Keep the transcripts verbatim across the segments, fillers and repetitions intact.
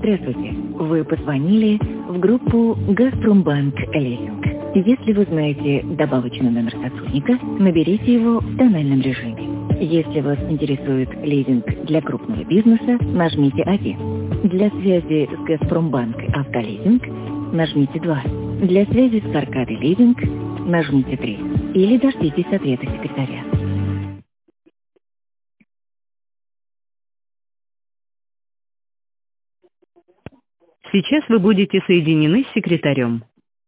Здравствуйте. Вы позвонили в группу «Газпромбанк Лизинг». Если вы знаете добавочный номер сотрудника, наберите его в тональном режиме. Если вас интересует лизинг для крупного бизнеса, нажмите один. Для связи с «Газпромбанк Автолизинг» нажмите два. Для связи с «Аркадой Лизинг» нажмите три. Или дождитесь ответа секретаря. Сейчас вы будете соединены с секретарем.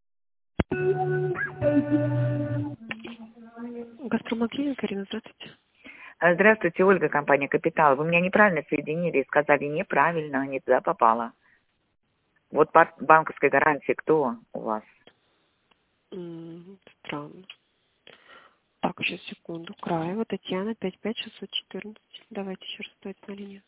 Газпромбанк Лизинг, Карина, здравствуйте. А, Здравствуйте, Ольга, компания «Капитал». Вы меня неправильно соединили и сказали неправильно, не туда попала. Вот по банковской гарантии кто у вас? М, Странно. Так, сейчас, секунду. Краева, Татьяна, пять пять шестьсот четырнадцать. Давайте еще раз стоит на линию.